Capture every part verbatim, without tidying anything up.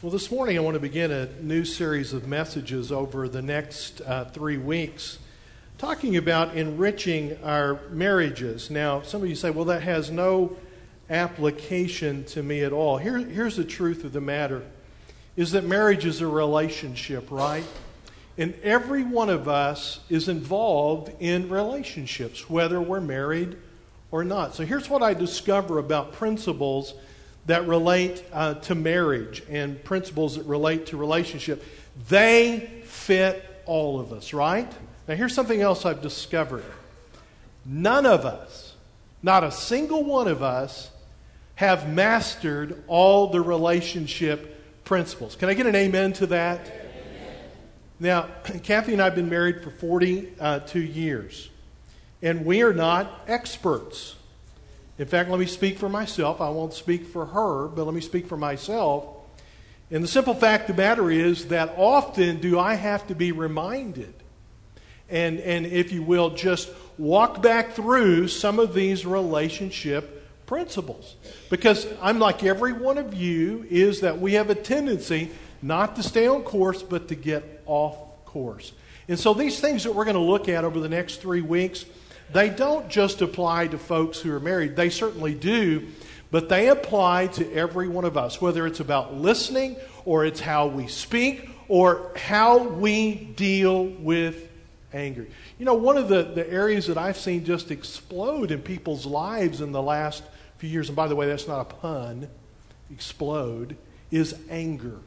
Well, this morning I want to begin a new series of messages over the next uh, three weeks, talking about enriching our marriages. Now, some of you say, well, that has no application to me at all. Here, here's the truth of the matter, is that marriage is a relationship, right? And every one of us is involved in relationships, whether we're married or not. So here's what I discover about principles that relate uh, to marriage and principles that relate to relationship. They fit all of us, right? Now here's something else I've discovered. None of us, not a single one of us, have mastered all the relationship principles. Can I get an amen to that? Amen. Now, Kathy and I have been married for forty-two years, and we are not experts. In fact, let me speak for myself. I won't speak for her, but let me speak for myself. And the simple fact of the matter is that often do I have to be reminded, and, and if you will, just walk back through some of these relationship principles. Because I'm like every one of you, is that we have a tendency not to stay on course, but to get off course. And so these things that we're going to look at over the next three weeks, they don't just apply to folks who are married. They certainly do, but they apply to every one of us, whether it's about listening or it's how we speak or how we deal with anger. You know, one of the, the areas that I've seen just explode in people's lives in the last few years, and by the way, that's not a pun, explode, is anger.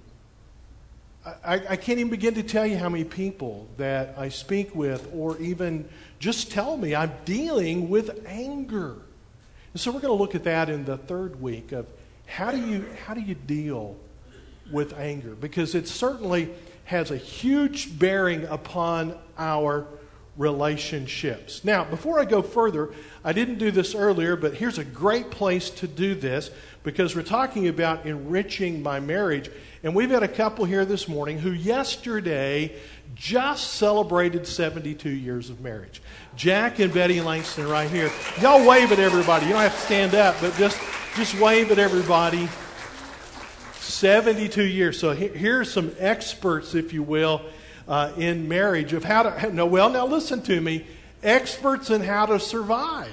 I, I can't even begin to tell you how many people that I speak with or even just tell me I'm dealing with anger. And so we're going to look at that in the third week of how do you how do you deal with anger? Because it certainly has a huge bearing upon our relationships. Now, before I go further, I didn't do this earlier, but here's a great place to do this because we're talking about enriching my marriage. And we've got a couple here this morning who yesterday just celebrated seventy-two years of marriage. Jack and Betty Langston right here. Y'all wave at everybody. You don't have to stand up, but just, just wave at everybody. seventy-two years. So he, here's some experts, if you will, uh, in marriage of how to... No, well, now listen to me. Experts in how to survive.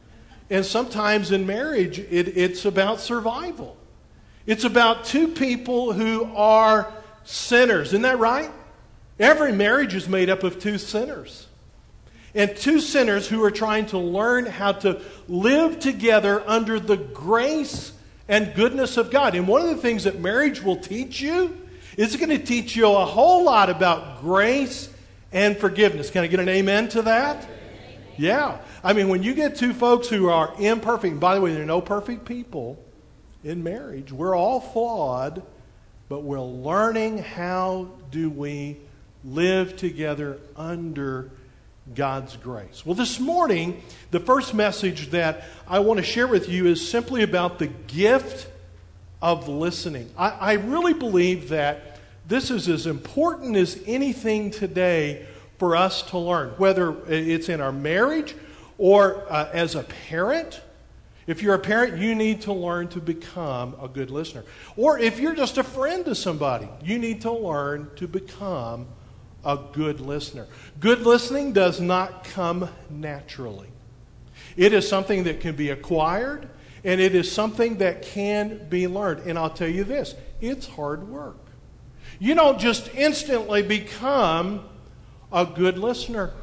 And sometimes in marriage, it, it's about survival. It's about two people who are sinners. Isn't that right? Every marriage is made up of two sinners. And two sinners who are trying to learn how to live together under the grace and goodness of God. And one of the things that marriage will teach you is it's going to teach you a whole lot about grace and forgiveness. Can I get an amen to that? Yeah. I mean, when you get two folks who are imperfect, and by the way, there are no perfect people in marriage. We're all flawed, but we're learning how do we live together under God's grace. Well, this morning, the first message that I want to share with you is simply about the gift of listening. I, I really believe that this is as important as anything today for us to learn, whether it's in our marriage or uh, as a parent. If you're a parent, you need to learn to become a good listener. Or if you're just a friend to somebody, you need to learn to become a good listener. Good listening does not come naturally. It is something that can be acquired, and it is something that can be learned. And I'll tell you this, it's hard work. You don't just instantly become a good listener.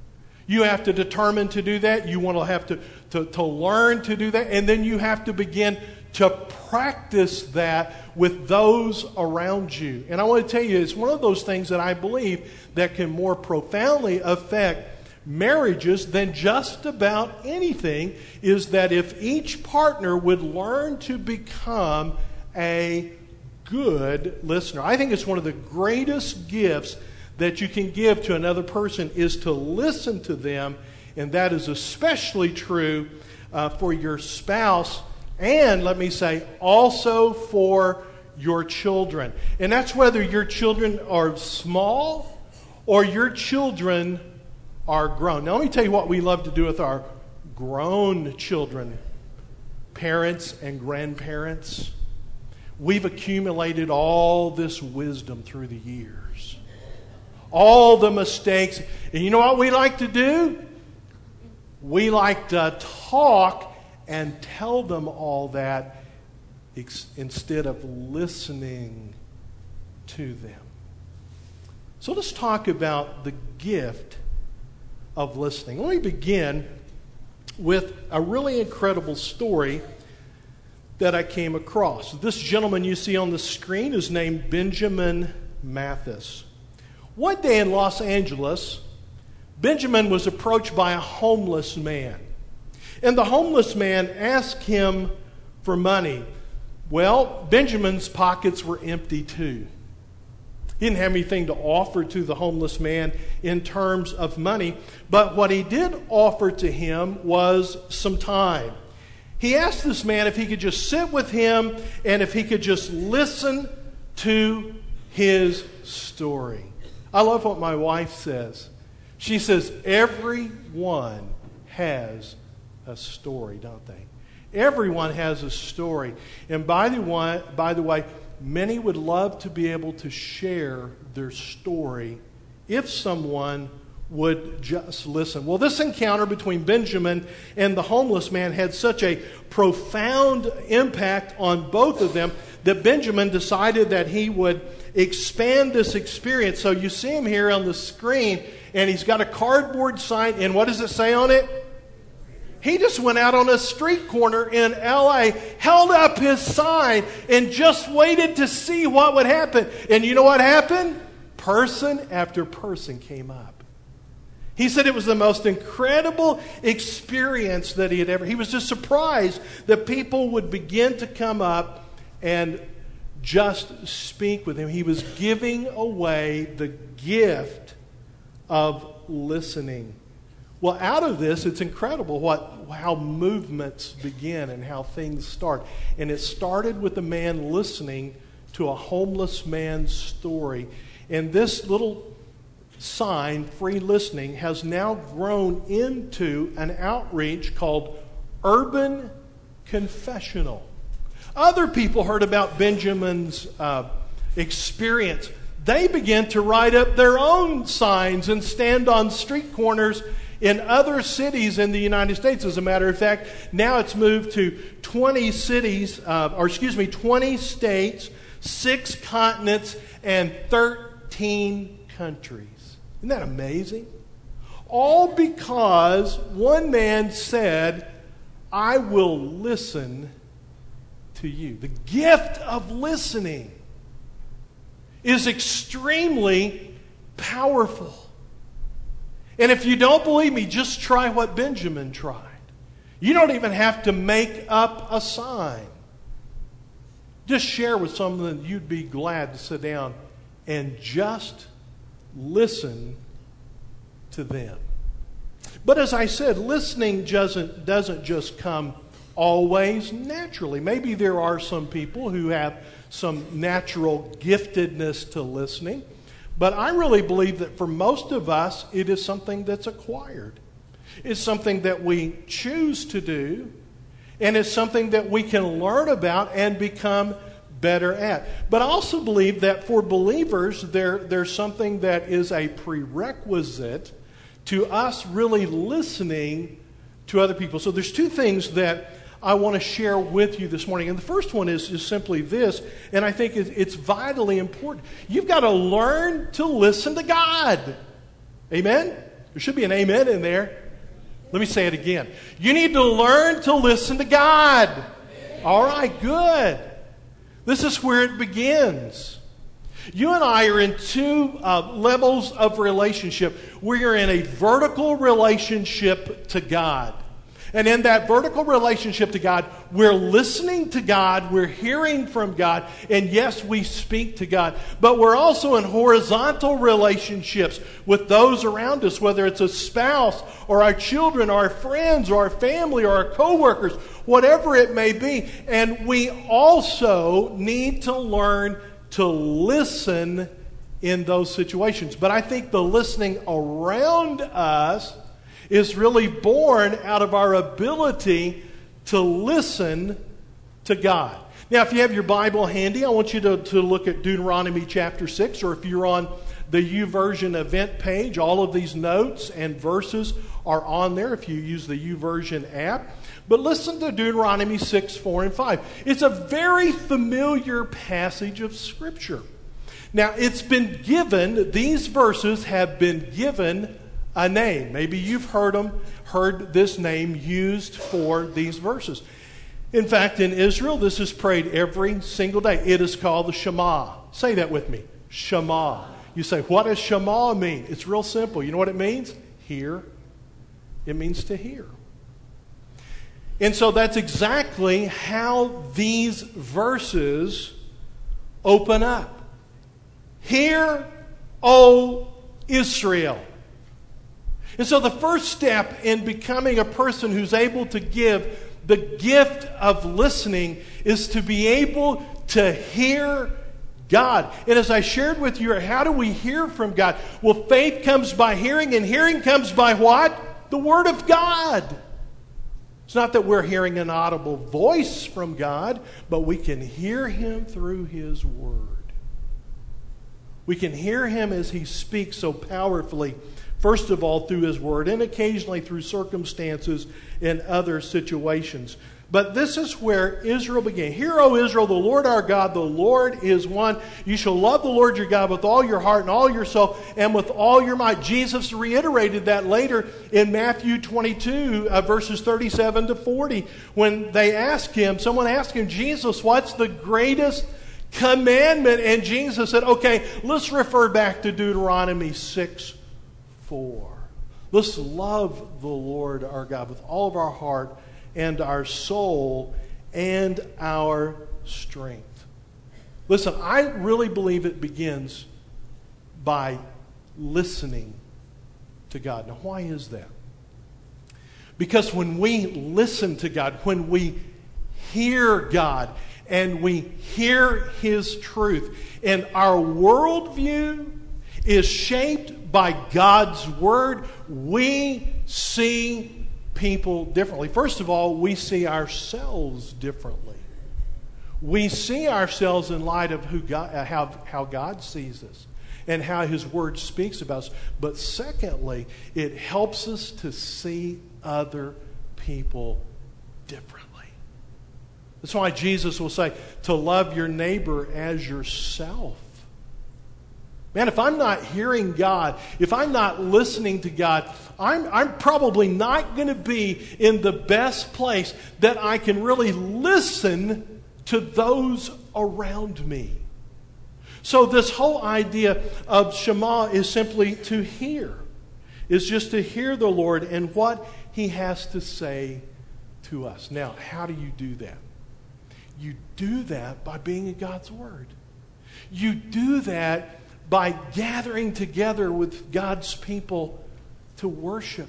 You have to determine to do that. You want to have to, to, to learn to do that. And then you have to begin to practice that with those around you. And I want to tell you, it's one of those things that I believe that can more profoundly affect marriages than just about anything, is that if each partner would learn to become a good listener. I think it's one of the greatest gifts that you can give to another person is to listen to them, and that is especially true uh, for your spouse, and let me say also for your children. And that's whether your children are small or your children are grown. Now let me tell you what we love to do with our grown children, parents and grandparents. we've accumulated all this wisdom through the years. All the mistakes. And you know what we like to do? We like to talk and tell them all that ex- instead of listening to them. So let's talk about the gift of listening. Let me begin with a really incredible story that I came across. This gentleman you see on the screen is named Benjamin Mathis. One day in Los Angeles, Benjamin was approached by a homeless man. And the homeless man asked him for money. Well, Benjamin's pockets were empty too. He didn't have anything to offer to the homeless man in terms of money, but what he did offer to him was some time. He asked this man if he could just sit with him and if he could just listen to his story. I love what my wife says. She says, everyone has a story, don't they? Everyone has a story. And by the way, by the way, many would love to be able to share their story if someone would just listen. Well, this encounter between Benjamin and the homeless man had such a profound impact on both of them that Benjamin decided that he would expand this experience. So you see him here on the screen, and he's got a cardboard sign, and what does it say on it? He just went out on a street corner in L A, held up his sign, and just waited to see what would happen. And you know what happened? Person after person came up. He said it was the most incredible experience that he had ever. He was just surprised that people would begin to come up and just speak with him. He was giving away the gift of listening. Well, out of this, it's incredible what how movements begin and how things start. And it started with a man listening to a homeless man's story. And this little sign, free listening, has now grown into an outreach called Urban Confessional. Other people heard about Benjamin's uh, experience. They began to write up their own signs and stand on street corners in other cities in the United States. As a matter of fact, now it's moved to twenty cities, uh, or excuse me, twenty states, six continents, and thirteen countries. Isn't that amazing? All because one man said, I will listen to you. The gift of listening is extremely powerful. And if you don't believe me, just try what Benjamin tried. You don't even have to make up a sign. Just share with someone that you'd be glad to sit down and just listen to them. But as I said, listening doesn't, doesn't just come always naturally. Maybe there are some people who have some natural giftedness to listening. But I really believe that for most of us, it is something that's acquired. It's something that we choose to do, and it's something that we can learn about and become better at. But I also believe that for believers, there, there's something that is a prerequisite to us really listening to other people. So there's two things that I want to share with you this morning. And the first one is, is simply this, and I think it's, it's vitally important. You've got to learn to listen to God. Amen? There should be an amen in there. Let me say it again. You need to learn to listen to God. All right, good. This is where it begins. You and I are in two uh, levels of relationship. We are in a vertical relationship to God. And in that vertical relationship to God, we're listening to God, we're hearing from God, and yes, we speak to God. But we're also in horizontal relationships with those around us, whether it's a spouse or our children or our friends or our family or our coworkers, whatever it may be. And we also need to learn to listen in those situations. But I think the listening around us is really born out of our ability to listen to God. Now, if you have your Bible handy, I want you to, to look at Deuteronomy chapter six, or if you're on the YouVersion event page, all of these notes and verses are on there if you use the YouVersion app. But listen to Deuteronomy six, four, and five. It's a very familiar passage of Scripture. Now, it's been given, these verses have been given a name. Maybe you've heard them, heard this name used for these verses. In fact, in Israel, this is prayed every single day. It is called the Shema. Say that with me. Shema. You say, what does Shema mean? It's real simple. You know what it means? Hear. It means to hear. And so that's exactly how these verses open up. Hear, O Israel. And so the first step in becoming a person who's able to give the gift of listening is to be able to hear God. And as I shared with you, how do we hear from God? Well, faith comes by hearing, and hearing comes by what? The Word of God. It's not that we're hearing an audible voice from God, but we can hear Him through His Word. We can hear Him as He speaks so powerfully, first of all through His Word, and occasionally through circumstances in other situations. But this is where Israel began. Hear, O Israel, the Lord our God, the Lord is one. You shall love the Lord your God with all your heart and all your soul and with all your might. Jesus reiterated that later in Matthew twenty-two, uh, verses thirty-seven to forty, when they asked Him, someone asked Him, Jesus, what's the greatest commandment? And Jesus said, okay, let's refer back to Deuteronomy six four. Let's love the Lord our God with all of our heart and our soul and our strength. Listen, I really believe it begins by listening to God. Now, why is that? Because when we listen to God, when we hear God, and we hear His truth, and our worldview is shaped by God's Word, we see people differently. First of all, we see ourselves differently. We see ourselves in light of who God, uh, how, how God sees us and how His Word speaks about us. But secondly, it helps us to see other people differently. That's why Jesus will say to love your neighbor as yourself. Man, if I'm not hearing God, if I'm not listening to God, I'm, I'm probably not going to be in the best place that I can really listen to those around me. So this whole idea of Shema is simply to hear. It's just to hear the Lord and what He has to say to us. Now, how do you do that? You do that by being in God's Word. You do that by gathering together with God's people to worship.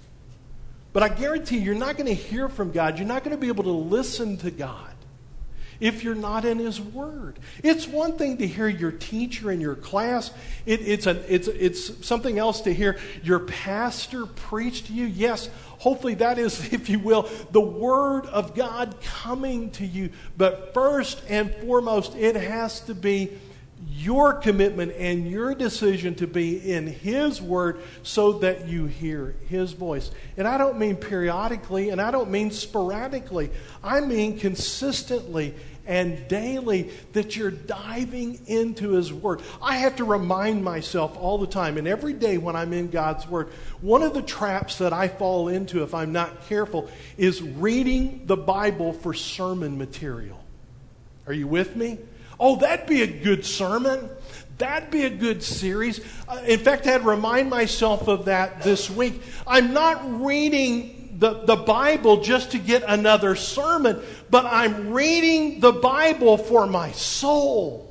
But I guarantee you're not going to hear from God. You're not going to be able to listen to God if you're not in His Word. It's one thing to hear your teacher in your class. It, it's, a, it's, it's something else to hear your pastor preach to you. Yes, hopefully that is, if you will, the Word of God coming to you. But first and foremost, it has to be your commitment and your decision to be in His Word so that you hear His voice. And I don't mean periodically, and I don't mean sporadically. I mean consistently and daily, that you're diving into His Word. I have to remind myself all the time, and every day when I'm in God's Word, one of the traps that I fall into if I'm not careful is reading the Bible for sermon material. Are you with me? Oh, that'd be a good sermon. That'd be a good series. Uh, in fact, I had to remind myself of that this week. I'm not reading the, the Bible just to get another sermon, but I'm reading the Bible for my soul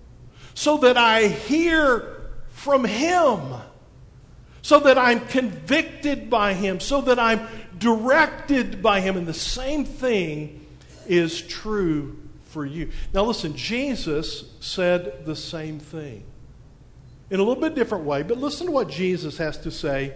so that I hear from Him, so that I'm convicted by Him, so that I'm directed by Him. And the same thing is true for you. Now listen, Jesus said the same thing in a little bit different way, but listen to what Jesus has to say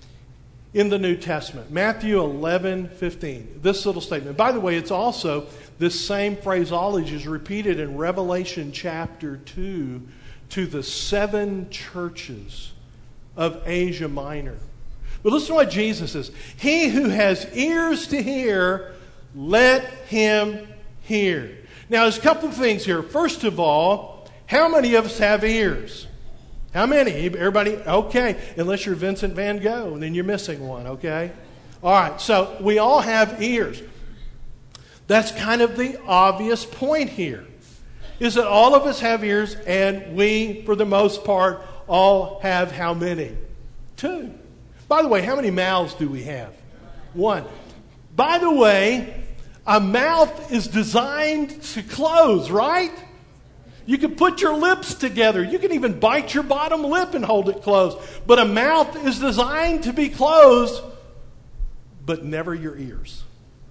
in the New Testament. Matthew eleven fifteen. This little statement. By the way, it's also this same phraseology is repeated in Revelation chapter two to the seven churches of Asia Minor. But listen to what Jesus says. He who has ears to hear, let him hear. Now, there's a couple of things here. First of all, how many of us have ears? How many? Everybody? Okay. Unless you're Vincent van Gogh, and then you're missing one, okay? All right. So we all have ears. That's kind of the obvious point here, is that all of us have ears, and we, for the most part, all have how many? Two. By the way, how many mouths do we have? One. By the way, a mouth is designed to close, right? You can put your lips together. You can even bite your bottom lip and hold it closed. But a mouth is designed to be closed, but never your ears.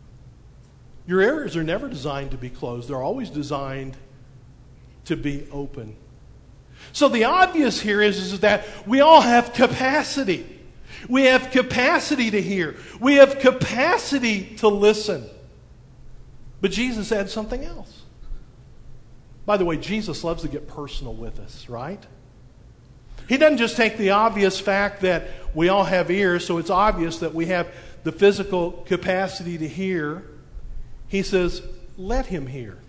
Your ears are never designed to be closed. They're always designed to be open. So the obvious here is, is that we all have capacity. We have capacity to hear. We have capacity to listen. But Jesus adds something else. By the way, Jesus loves to get personal with us, right? He doesn't just take the obvious fact that we all have ears, so it's obvious that we have the physical capacity to hear. He says, let him hear.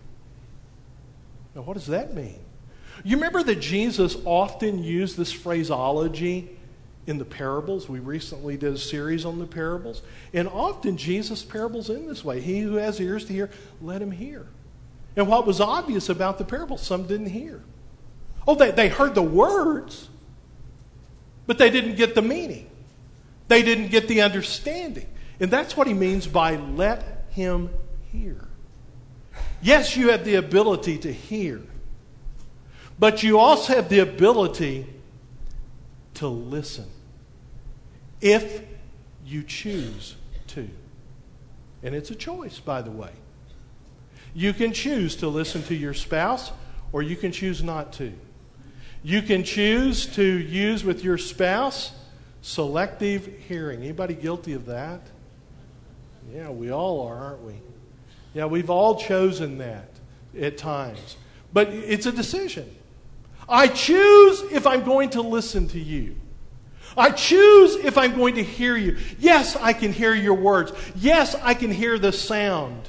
Now, what does that mean? You remember that Jesus often used this phraseology in the parables? We recently did a series on the parables. And often Jesus' parables in this way. He who has ears to hear, let him hear. And what was obvious about the parables, some didn't hear. Oh, they, they heard the words, but they didn't get the meaning. They didn't get the understanding. And that's what he means by let him hear. Yes, you have the ability to hear, but you also have the ability to listen if you choose to. And it's a choice, by the way. You can choose to listen to your spouse, or you can choose not to. You can choose to use with your spouse selective hearing. Anybody guilty of that? Yeah, we all are, aren't we? Yeah, we've all chosen that at times. But it's a decision. I choose if I'm going to listen to you. I choose if I'm going to hear you. Yes, I can hear your words. Yes, I can hear the sound.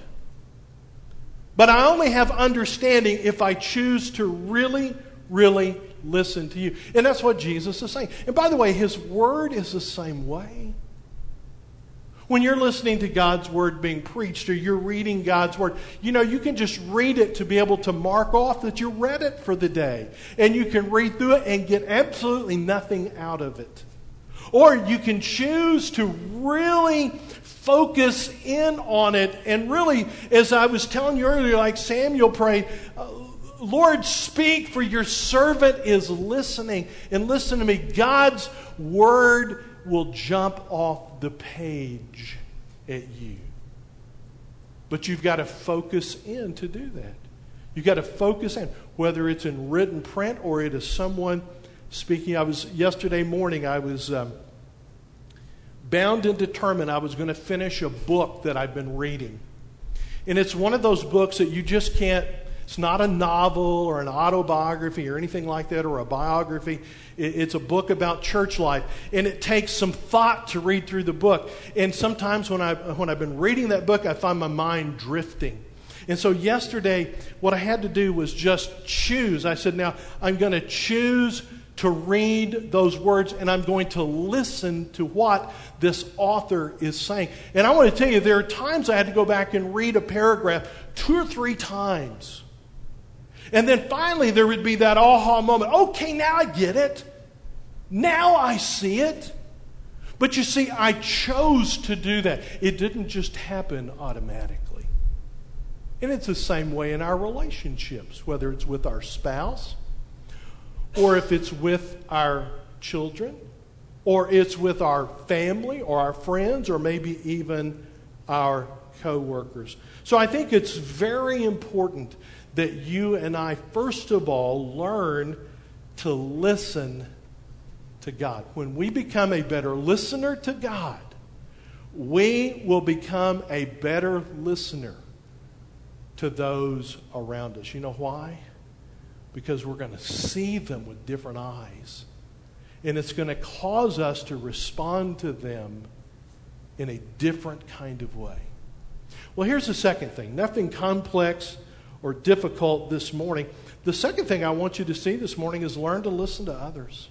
But I only have understanding if I choose to really, really listen to you. And that's what Jesus is saying. And by the way, his word is the same way. When you're listening to God's word being preached, or you're reading God's word, you know, you can just read it to be able to mark off that you read it for the day. And you can read through it and get absolutely nothing out of it. Or you can choose to really focus in on it. And really, as I was telling you earlier, like Samuel prayed, Lord, speak, for your servant is listening. And listen to me, God's word will jump off the page at you. But you've got to focus in to do that. You've got to focus in, whether it's in written print or it is someone speaking. I was, yesterday morning, I was um, bound and determined I was going to finish a book that I've been reading. And it's one of those books that you just can't, it's not a novel or an autobiography or anything like that, or a biography. It's a book about church life. And it takes some thought to read through the book. And sometimes when, I, when I've been reading that book, I find my mind drifting. And so yesterday, what I had to do was just choose. I said, now, I'm going to choose to read those words, and I'm going to listen to what this author is saying. And I want to tell you, there are times I had to go back and read a paragraph two or three times. And then finally there would be that aha moment. Okay, now I get it. Now I see it. But you see, I chose to do that. It didn't just happen automatically. And it's the same way in our relationships, whether it's with our spouse, or if it's with our children, or it's with our family, or our friends, or maybe even our co-workers. So I think it's very important that you and I, first of all, learn to listen to God. When we become a better listener to God, we will become a better listener to those around us. You know why? Because we're going to see them with different eyes. And it's going to cause us to respond to them in a different kind of way. Well, here's the second thing. Nothing complex or difficult this morning. The second thing I want you to see this morning is learn to listen to others.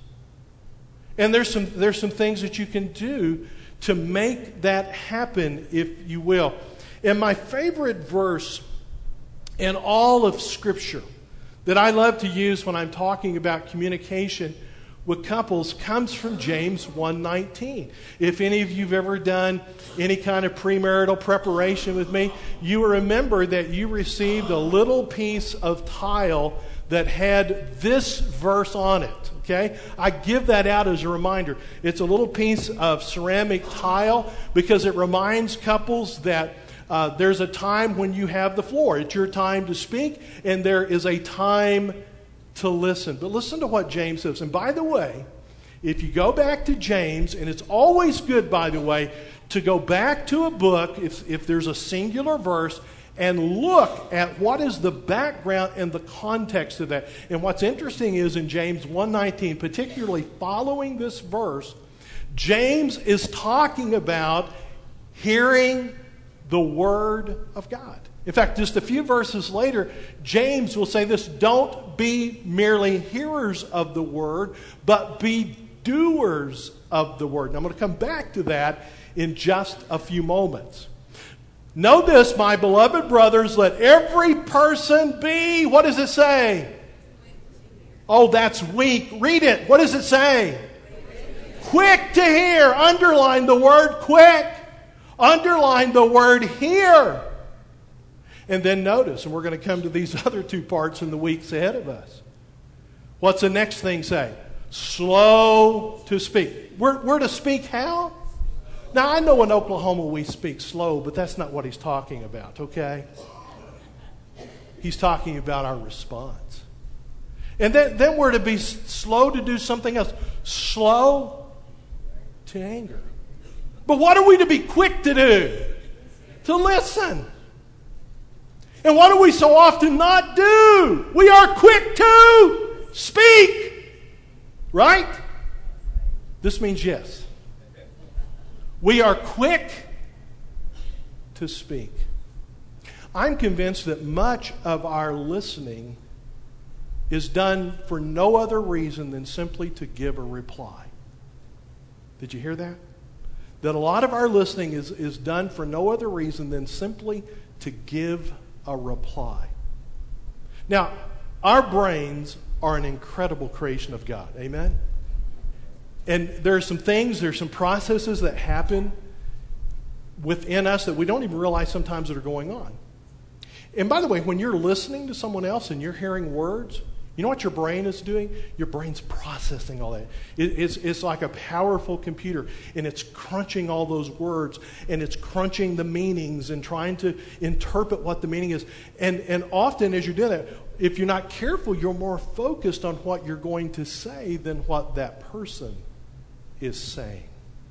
And there's some, there's some things that you can do to make that happen, if you will. And my favorite verse in all of Scripture that I love to use when I'm talking about communication with couples comes from James one nineteen. If any of you have ever done any kind of premarital preparation with me, you will remember that you received a little piece of tile that had this verse on it. Okay? I give that out as a reminder. It's a little piece of ceramic tile because it reminds couples that uh, there's a time when you have the floor. It's your time to speak, and there is a time to listen. But listen to what James says. And by the way, if you go back to James, and it's always good, by the way, to go back to a book, if, if there's a singular verse, and look at what is the background and the context of that. And what's interesting is in James one nineteen, particularly following this verse, James is talking about hearing the Word of God. In fact, just a few verses later, James will say this: don't be merely hearers of the Word, but be doers of the Word. And I'm going to come back to that in just a few moments. Know this, my beloved brothers, let every person be, what does it say? Oh, that's weak. Read it. What does it say? Quick to hear. Underline the word quick. Underline the word hear. And then notice, and we're going to come to these other two parts in the weeks ahead of us. What's the next thing say? Slow to speak. We're, we're to speak how? Now, I know in Oklahoma we speak slow, but that's not what he's talking about, okay? He's talking about our response. And then, then we're to be slow to do something else. Slow to anger. But what are we to be quick to do? To listen. And what do we so often not do? We are quick to speak. Right? This means yes. We are quick to speak. I'm convinced that much of our listening is done for no other reason than simply to give a reply. Did you hear that? That a lot of our listening is, is done for no other reason than simply to give a reply. Now, our brains are an incredible creation of God. Amen? And there are some things, there are some processes that happen within us that we don't even realize sometimes that are going on. And by the way, when you're listening to someone else and you're hearing words, you know what your brain is doing? Your brain's processing all that. It, it's, it's like a powerful computer, and it's crunching all those words, and it's crunching the meanings and trying to interpret what the meaning is. And, and often as you do that, if you're not careful, you're more focused on what you're going to say than what that person is saying.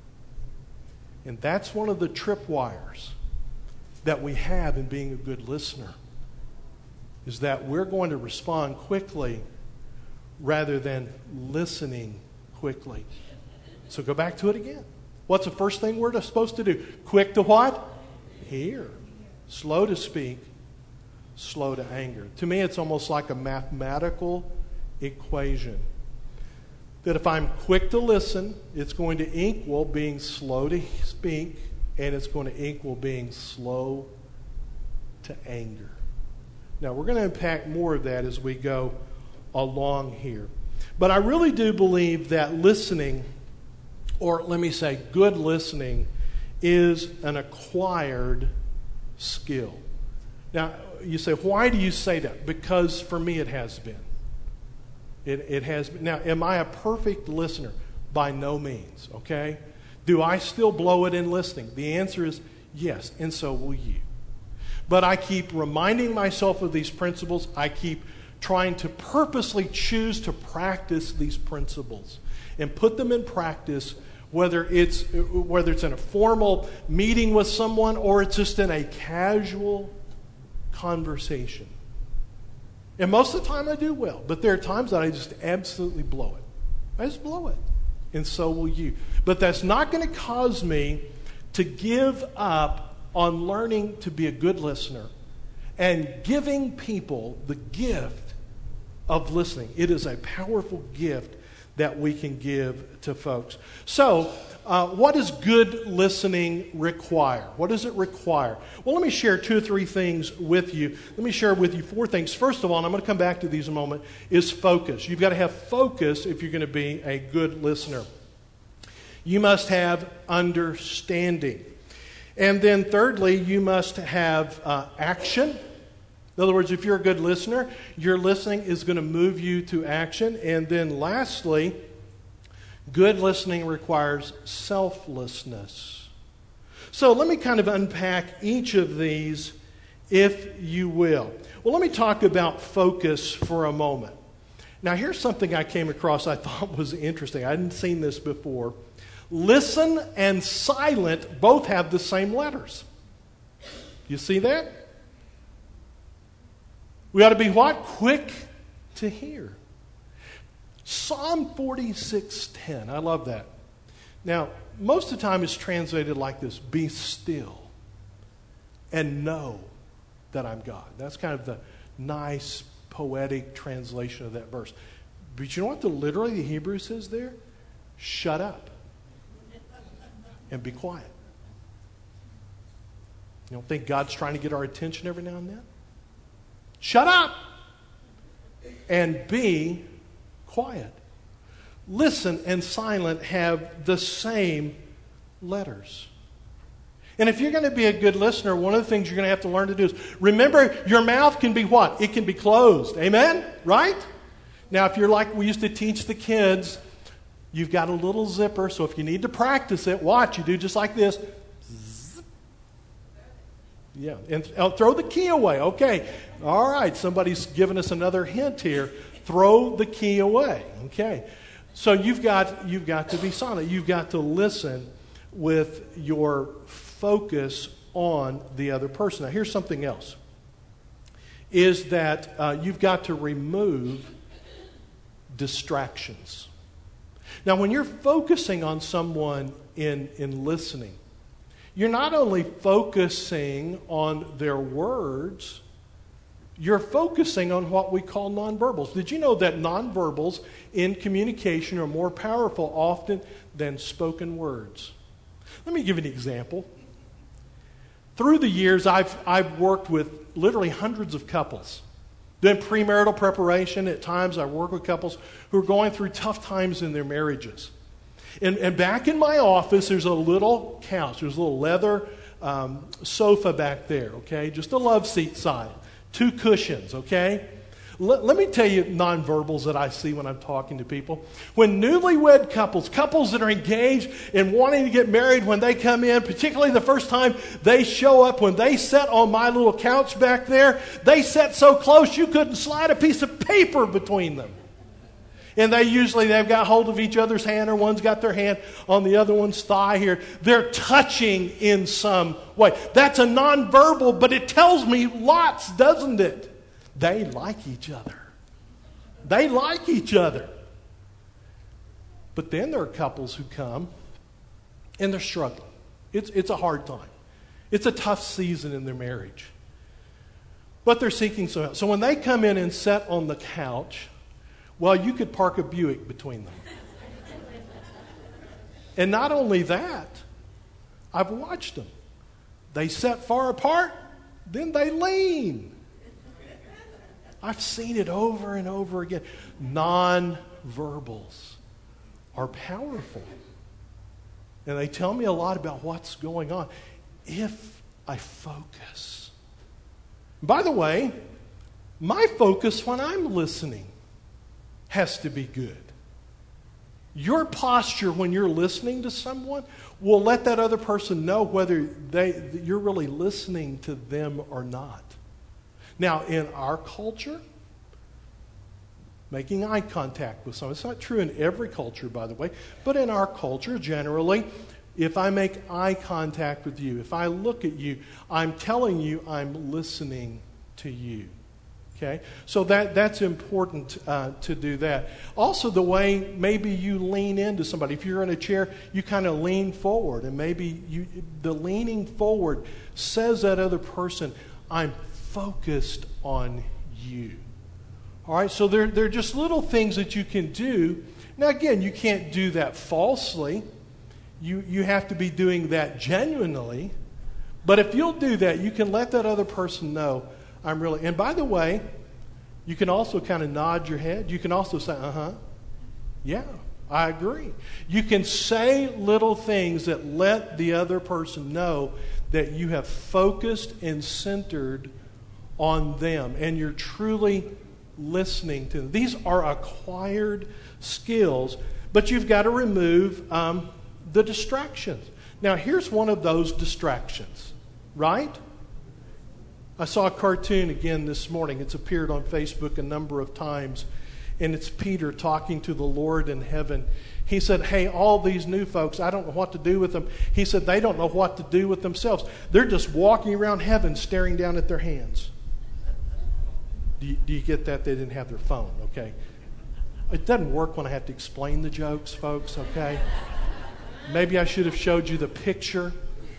And that's one of the tripwires that we have in being a good listener, is that we're going to respond quickly rather than listening quickly. So go back to it again. What's the first thing we're supposed to do? Quick to what? Hear. Slow to speak. Slow to anger. To me, it's almost like a mathematical equation. That if I'm quick to listen, it's going to equal being slow to speak, and it's going to equal being slow to anger. Now, we're going to unpack more of that as we go along here. But I really do believe that listening, or let me say good listening, is an acquired skill. Now, you say, why do you say that? Because for me it has been. It, it has been. Now, am I a perfect listener? By no means, okay? Do I still blow it in listening? The answer is yes, and so will you. But I keep reminding myself of these principles. I keep trying to purposely choose to practice these principles and put them in practice, whether it's whether it's in a formal meeting with someone or it's just in a casual conversation. And most of the time I do well, but there are times that I just absolutely blow it. I just blow it. And so will you. But that's not going to cause me to give up on learning to be a good listener and giving people the gift of listening. It is a powerful gift that we can give to folks. So, uh, what does good listening require? What does it require? Well, let me share two or three things with you. Let me share with you four things. First of all, and I'm going to come back to these in a moment, is focus. You've got to have focus if you're going to be a good listener. You must have understanding. And then thirdly, you must have uh, action. In other words, if you're a good listener, your listening is going to move you to action. And then lastly, good listening requires selflessness. So let me kind of unpack each of these, if you will. Well, let me talk about focus for a moment. Now, here's something I came across I thought was interesting. I hadn't seen this before. Listen and silent both have the same letters. You see that? We ought to be what? Quick to hear. Psalm forty-six ten. I love that. Now, most of the time it's translated like this. Be still and know that I'm God. That's kind of the nice, poetic translation of that verse. But you know what the literally the Hebrew says there? Shut up and be quiet. You don't think God's trying to get our attention every now and then? Shut up and be quiet. Listen and silent have the same letters. And if you're going to be a good listener, one of the things you're going to have to learn to do is remember your mouth can be what? It can be closed. Amen? Right? Now, if you're like we used to teach the kids, you've got a little zipper, so if you need to practice it, watch. You do just like this. Yeah, and I'll throw the key away. Okay. All right, somebody's giving us another hint here. Throw the key away. Okay. So you've got you've got to be silent. You've got to listen with your focus on the other person. Now, here's something else. Is that uh, you've got to remove distractions. Now, when you're focusing on someone in, in listening, you're not only focusing on their words, you're focusing on what we call nonverbals. Did you know that nonverbals in communication are more powerful often than spoken words? Let me give you an example. Through the years, I've, I've worked with literally hundreds of couples. Doing premarital preparation, at times I work with couples who are going through tough times in their marriages. And, and back in my office, there's a little couch. There's a little leather um, sofa back there, okay? Just a love seat side. Two cushions, okay? Let, let me tell you nonverbals that I see when I'm talking to people. When newlywed couples, couples that are engaged and wanting to get married, when they come in, particularly the first time they show up, when they sit on my little couch back there, they sat so close you couldn't slide a piece of paper between them. And they usually, they've got hold of each other's hand, or one's got their hand on the other one's thigh here. They're touching in some way. That's a nonverbal, but it tells me lots, doesn't it? They like each other. They like each other. But then there are couples who come, and they're struggling. It's, it's a hard time. It's a tough season in their marriage. But they're seeking some help. So when they come in and sit on the couch, well, you could park a Buick between them. And not only that, I've watched them. They sit far apart, then they lean. I've seen it over and over again. Non-verbals are powerful. And they tell me a lot about what's going on if I focus. By the way, my focus when I'm listening has to be good. Your posture when you're listening to someone will let that other person know whether they you're really listening to them or not. Now, in our culture, making eye contact with someone, it's not true in every culture, by the way, but in our culture, generally, if I make eye contact with you, if I look at you, I'm telling you I'm listening to you. Okay? So that, that's important uh, to do that. Also, the way maybe you lean into somebody. If you're in a chair, you kind of lean forward. And maybe you, the leaning forward says that other person, I'm focused on you. All right? So there, there are just little things that you can do. Now, again, you can't do that falsely. You, you have to be doing that genuinely. But if you'll do that, you can let that other person know, I'm really, and by the way, you can also kind of nod your head. You can also say, uh-huh, yeah, I agree. You can say little things that let the other person know that you have focused and centered on them, and you're truly listening to them. These are acquired skills, but you've got to remove um, the distractions. Now, here's one of those distractions, right? I saw a cartoon again this morning. It's appeared on Facebook a number of times, and it's Peter talking to the Lord in heaven. He said, hey, all these new folks, I don't know what to do with them. He said, they don't know what to do with themselves. They're just walking around heaven staring down at their hands. Do you, do you get that? They didn't have their phone, okay? It doesn't work when I have to explain the jokes, folks, okay? Maybe I should have showed you the picture.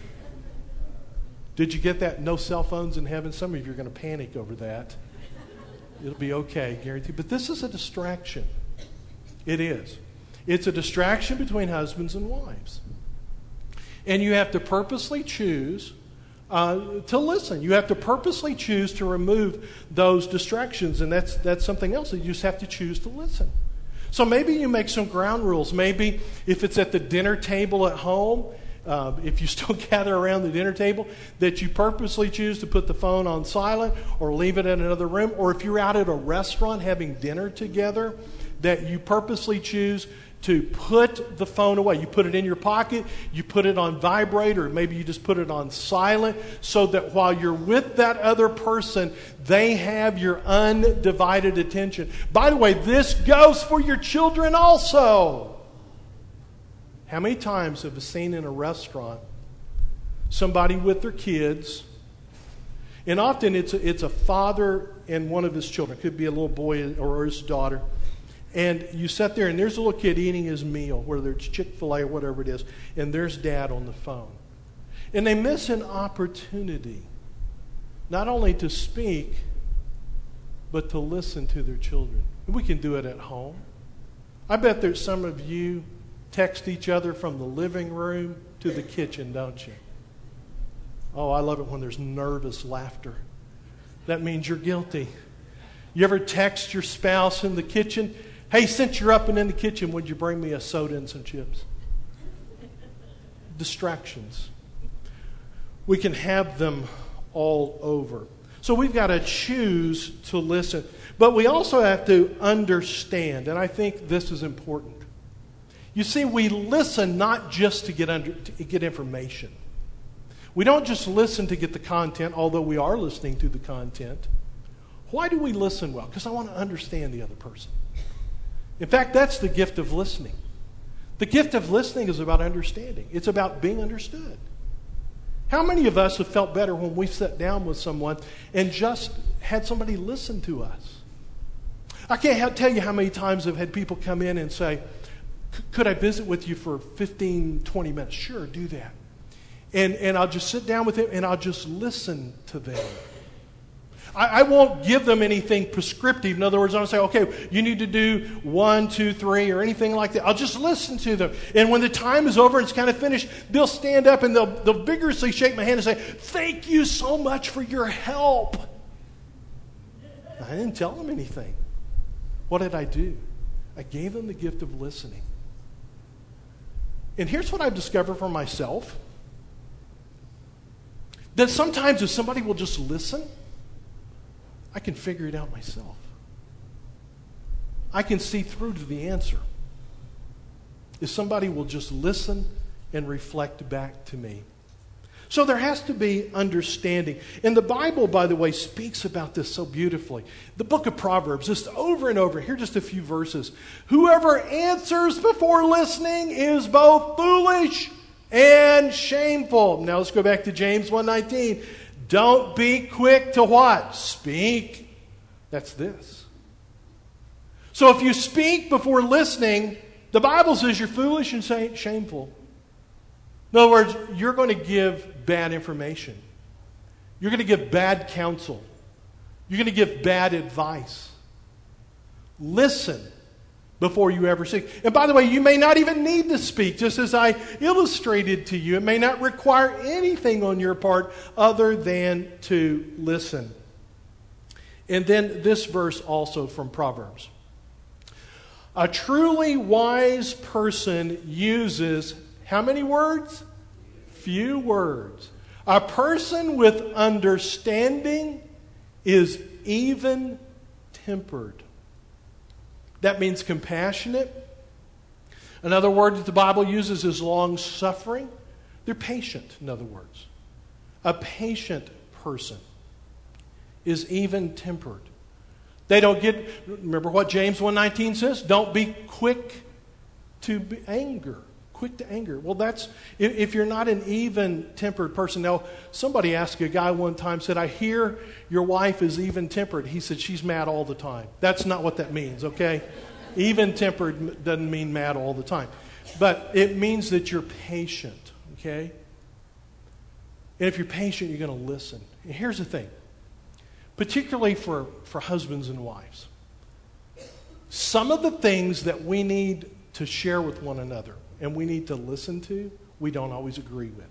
Did you get that? No cell phones in heaven? Some of you are going to panic over that. It'll be okay, guaranteed. But this is a distraction. It is. It's a distraction between husbands and wives. And you have to purposely choose uh, to listen. You have to purposely choose to remove those distractions. And that's, that's something else that you just have to choose to listen. So maybe you make some ground rules. Maybe if it's at the dinner table at home, uh, if you still gather around the dinner table, that you purposely choose to put the phone on silent or leave it in another room. Or if you're out at a restaurant having dinner together, that you purposely choose to put the phone away. You put it in your pocket, you put it on vibrate, or maybe you just put it on silent, so that while you're with that other person, they have your undivided attention. By the way, this goes for your children also. How many times have you seen in a restaurant somebody with their kids, and often it's a, it's a father and one of his children. It could be a little boy or his daughter. And you sit there, and there's a little kid eating his meal, whether it's Chick-fil-A or whatever it is, and there's dad on the phone. And they miss an opportunity not only to speak, but to listen to their children. And we can do it at home. I bet there's some of you text each other from the living room to the kitchen, don't you? Oh, I love it when there's nervous laughter. That means you're guilty. You ever text your spouse in the kitchen? Hey, since you're up and in the kitchen, would you bring me a soda and some chips? Distractions. We can have them all over. So we've got to choose to listen. But we also have to understand, and I think this is important. You see, we listen not just to get under, to get information. We don't just listen to get the content, although we are listening to the content. Why do we listen well? Because I want to understand the other person. In fact, that's the gift of listening. The gift of listening is about understanding. It's about being understood. How many of us have felt better when we sat down with someone and just had somebody listen to us? I can't tell you how many times I've had people come in and say, could I visit with you for fifteen, twenty minutes? Sure, do that. And, and I'll just sit down with them and I'll just listen to them. I, I won't give them anything prescriptive. In other words, I don't say, okay, you need to do one, two, three, or anything like that. I'll just listen to them. And when the time is over and it's kind of finished, they'll stand up and they'll, they'll vigorously shake my hand and say, thank you so much for your help. I didn't tell them anything. What did I do? I gave them the gift of listening. And here's what I've discovered for myself. That sometimes if somebody will just listen, I can figure it out myself. I can see through to the answer. If somebody will just listen and reflect back to me. So there has to be understanding. And the Bible, by the way, speaks about this so beautifully. The book of Proverbs, just over and over. Here are just a few verses. Whoever answers before listening is both foolish and shameful. Now let's go back to James one nineteen. Don't be quick to what? Speak. That's this. So if you speak before listening, the Bible says you're foolish and shameful. In other words, you're going to give bad information. You're going to give bad counsel. You're going to give bad advice. Listen before you ever speak. And by the way, you may not even need to speak, just as I illustrated to you. It may not require anything on your part other than to listen. And then this verse also from Proverbs. A truly wise person uses how many words? Few words. A person with understanding is even-tempered. That means compassionate. Another word that the Bible uses is long-suffering. They're patient, in other words. A patient person is even-tempered. They don't get, remember what James one nineteen says? Don't be quick to be anger. Quick to anger. Well, that's, if, if you're not an even-tempered person. Now, somebody asked a guy one time, said, I hear your wife is even-tempered. He said, she's mad all the time. That's not what that means, okay? Even-tempered doesn't mean mad all the time. But it means that you're patient, okay? And if you're patient, you're going to listen. And here's the thing. Particularly for, for husbands and wives. Some of the things that we need to share with one another and we need to listen to, we don't always agree with.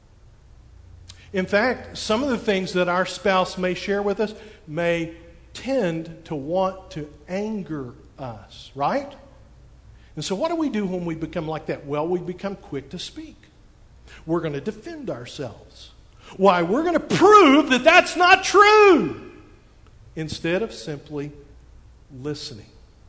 In fact, some of the things that our spouse may share with us may tend to want to anger us, right? And so what do we do when we become like that? Well, we become quick to speak. We're going to defend ourselves. Why? We're going to prove that that's not true instead of simply listening.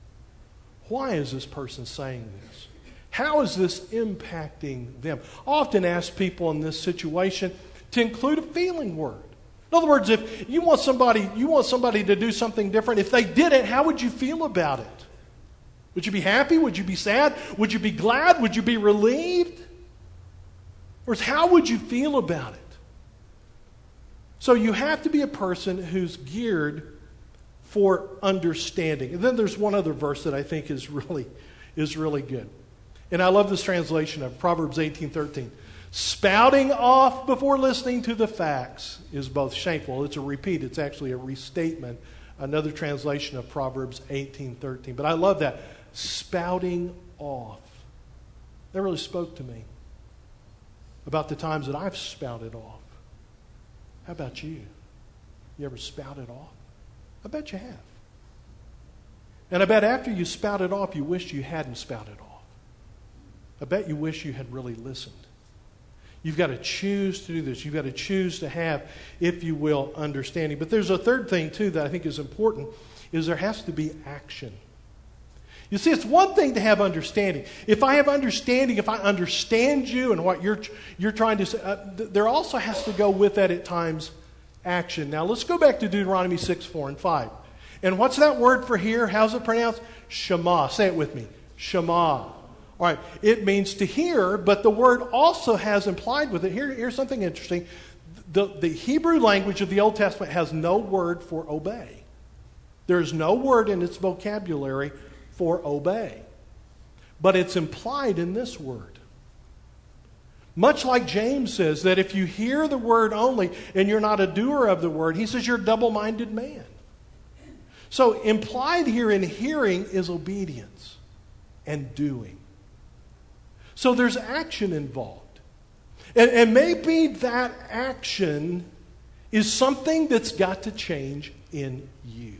Why is this person saying this? How is this impacting them? I often ask people in this situation to include a feeling word. In other words, if you want somebody, you want somebody to do something different, if they did it, how would you feel about it? Would you be happy? Would you be sad? Would you be glad? Would you be relieved? Or how would you feel about it? So you have to be a person who's geared for understanding. And then there's one other verse that I think is really, is really good. And I love this translation of Proverbs eighteen thirteen. Spouting off before listening to the facts is both shameful. It's a repeat. It's actually a restatement. Another translation of Proverbs eighteen thirteen. But I love that. Spouting off. That really spoke to me about the times that I've spouted off. How about you? You ever spouted off? I bet you have. And I bet after you spouted off, you wish you hadn't spouted off. I bet you wish you had really listened. You've got to choose to do this. You've got to choose to have, if you will, understanding. But there's a third thing, too, that I think is important, is there has to be action. You see, it's one thing to have understanding. If I have understanding, if I understand you and what you're, you're trying to say, uh, th- there also has to go with that at times action. Now, let's go back to Deuteronomy six, four, and five. And what's that word for hear? How's it pronounced? Shema. Say it with me. Shema. All right, it means to hear, but the word also has implied with it. Here, here's something interesting. The, the Hebrew language of the Old Testament has no word for obey. There's no word in its vocabulary for obey. But it's implied in this word. Much like James says that if you hear the word only and you're not a doer of the word, he says you're a double-minded man. So implied here in hearing is obedience and doing. So there's action involved. And, and maybe that action is something that's got to change in you.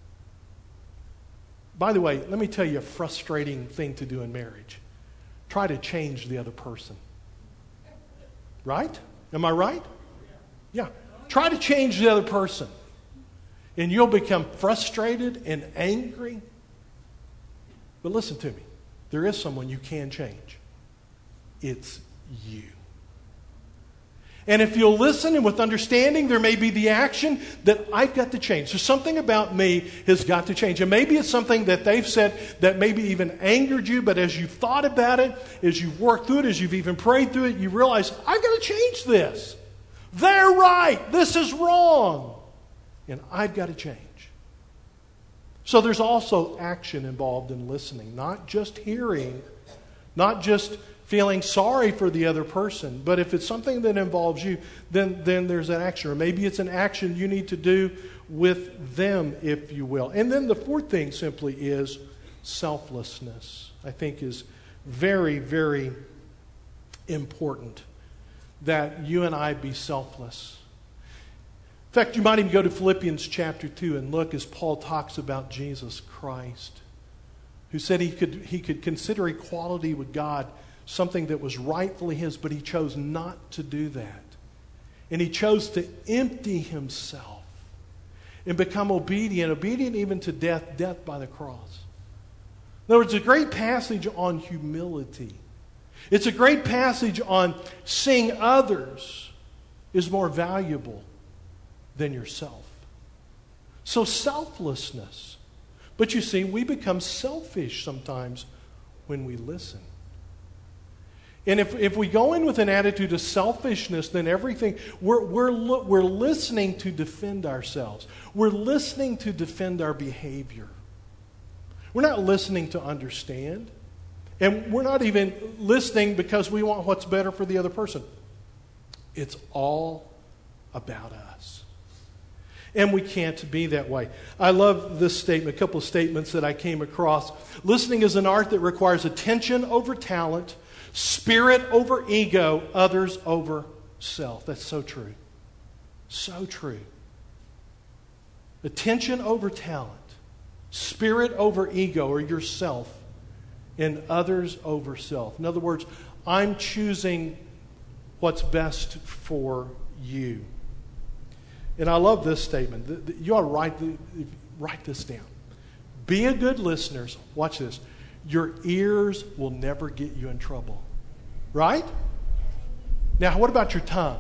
By the way, let me tell you a frustrating thing to do in marriage. Try to change the other person. Right? Am I right? Yeah. Try to change the other person. And you'll become frustrated and angry. But listen to me. There is someone you can change. It's you. And if you'll listen and with understanding, there may be the action that I've got to change. So something about me has got to change. And maybe it's something that they've said that maybe even angered you, but as you've thought about it, as you've worked through it, as you've even prayed through it, you realize, I've got to change this. They're right. This is wrong. And I've got to change. So there's also action involved in listening, not just hearing, not just feeling sorry for the other person, but if it's something that involves you, then, then there's an action. Or maybe it's an action you need to do with them, if you will. And then the fourth thing simply is selflessness. I think is very, very important that you and I be selfless. In fact, you might even go to Philippians chapter two and look as Paul talks about Jesus Christ, who said he could, he could consider equality with God something that was rightfully his, but he chose not to do that. And he chose to empty himself and become obedient, obedient even to death, death by the cross. In other words, it's a great passage on humility. It's a great passage on seeing others is more valuable than yourself. So selflessness. But you see, we become selfish sometimes when we listen. And if, if we go in with an attitude of selfishness, then everything, we're, we're, we're listening to defend ourselves. We're listening to defend our behavior. We're not listening to understand. And we're not even listening because we want what's better for the other person. It's all about us. And we can't be that way. I love this statement, a couple of statements that I came across. Listening is an art that requires attention over talent, spirit over ego, others over self. That's so true. So true. Attention over talent, spirit over ego or yourself, and others over self. In other words, I'm choosing what's best for you. And I love this statement. You ought to write, the, write this down. Be a good listener. Watch this. Your ears will never get you in trouble. Right? Now, what about your tongue?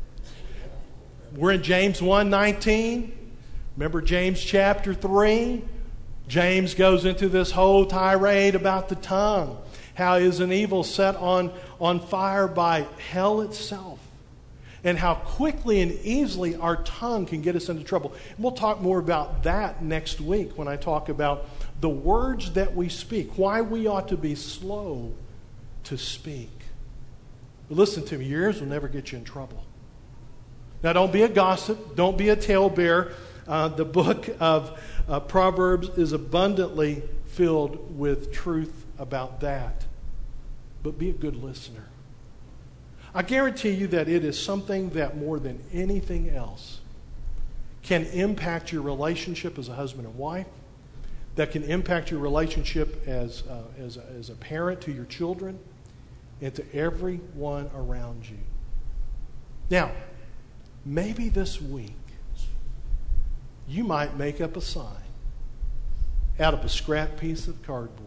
We're in James one nineteen. Remember James chapter three? James goes into this whole tirade about the tongue. How is an evil set on, on fire by hell itself. And how quickly and easily our tongue can get us into trouble. And we'll talk more about that next week when I talk about the words that we speak. Why we ought to be slow to speak. But listen to me, your ears will never get you in trouble. Now don't be a gossip. Don't be a talebearer. Uh, the book of uh, Proverbs is abundantly filled with truth about that. But be a good listener. I guarantee you that it is something that more than anything else can impact your relationship as a husband and wife, that can impact your relationship as, uh, as, a, as a parent to your children, and to everyone around you. Now, maybe this week, you might make up a sign out of a scrap piece of cardboard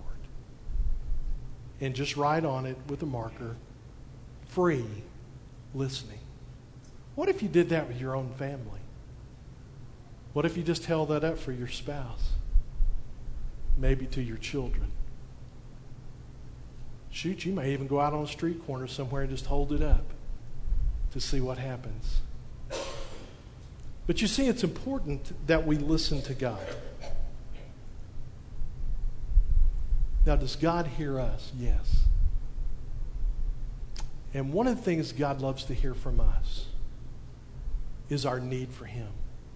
and just write on it with a marker, free listening. What if you did that with your own family? What if you just held that up for your spouse? Maybe to your children. Shoot, you may even go out on a street corner somewhere and just hold it up to see what happens. But you see, it's important that we listen to God. Now, does God hear us? Yes. And one of the things God loves to hear from us is our need for Him.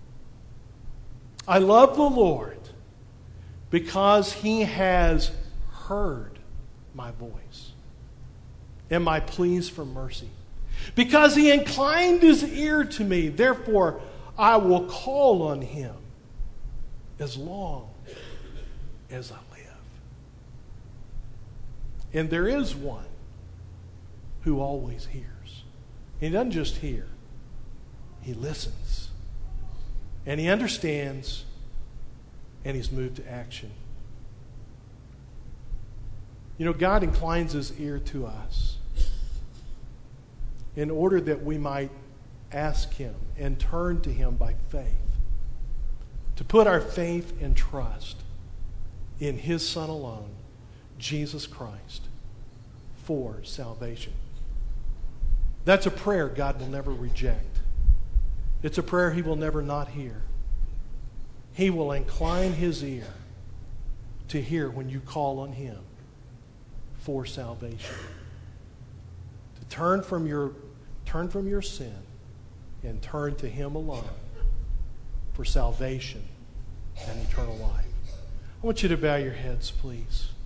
I love the Lord because He has heard my voice and my pleas for mercy. Because He inclined His ear to me, therefore I will call on Him as long as I live. And there is one who always hears. He doesn't just hear. He listens. And He understands. And He's moved to action. You know, God inclines His ear to us in order that we might ask Him and turn to Him by faith. To put our faith and trust in His Son alone, Jesus Christ, for salvation. That's a prayer God will never reject. It's a prayer He will never not hear. He will incline His ear to hear when you call on Him for salvation. To turn from your, turn from your sin and turn to Him alone for salvation and eternal life. I want you to bow your heads, please.